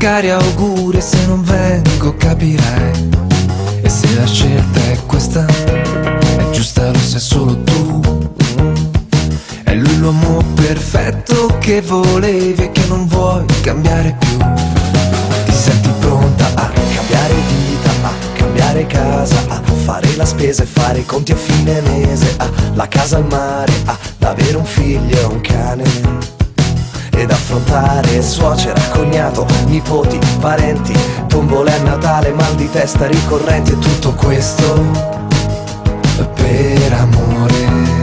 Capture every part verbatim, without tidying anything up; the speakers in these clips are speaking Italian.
magari auguri, e se non vengo capirai. E se la scelta è questa, è giusta, lo sai solo tu. È lui l'uomo perfetto che volevi e che non vuoi cambiare più. Ti senti pronta a cambiare vita, a cambiare casa, a fare la spesa e fare i conti a fine mese, a la casa al mare, ad avere un figlio e un cane, ed affrontare suocera, cognato, nipoti, parenti, tombole a Natale, mal di testa ricorrenti, e tutto questo per amore.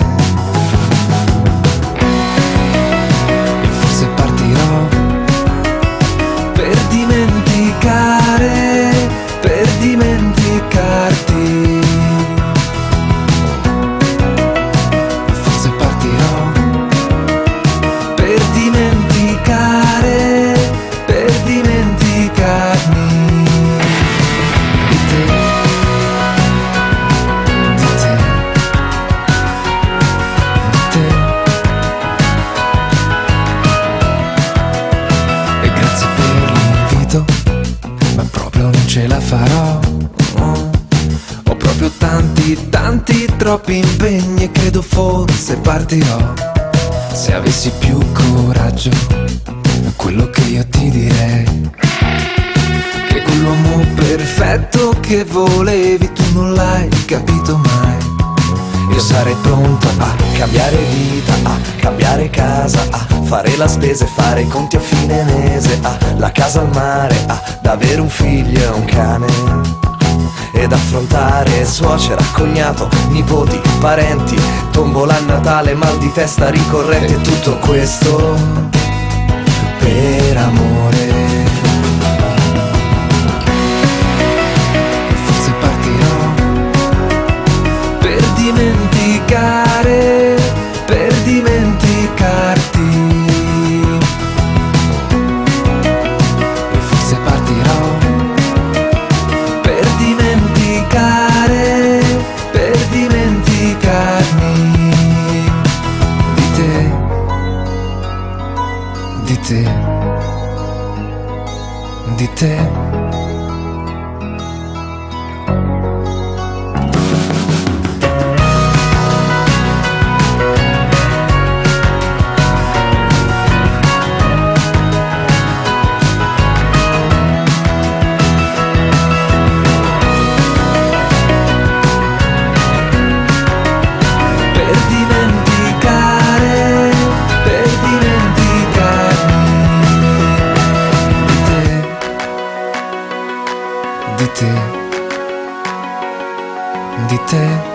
E forse partirò per dimenticare, per dimenticarti. E forse partirò per dimenticare, per dimenticarmi di te, di te, di te. E grazie per l'invito, ma proprio non ce la farò. Ho proprio tanti, tanti, troppi impegni e credo forse partirò. Se avessi più coraggio, quello che io ti direi, che quell'uomo perfetto che volevi tu non l'hai capito mai. Io sarei pronto a cambiare vita, a cambiare casa, a fare la spesa e fare i conti a fine mese, a la casa al mare, ad avere un figlio e un cane, ed affrontare suocera, cognato, nipoti, parenti, tombola a Natale, mal di testa ricorrente, e tutto questo per amore. E forse partirò per dimenticare, per dimenticarti. E forse partirò per dimenticare, per dimenticarmi di te, di te, di te. Di te, di te.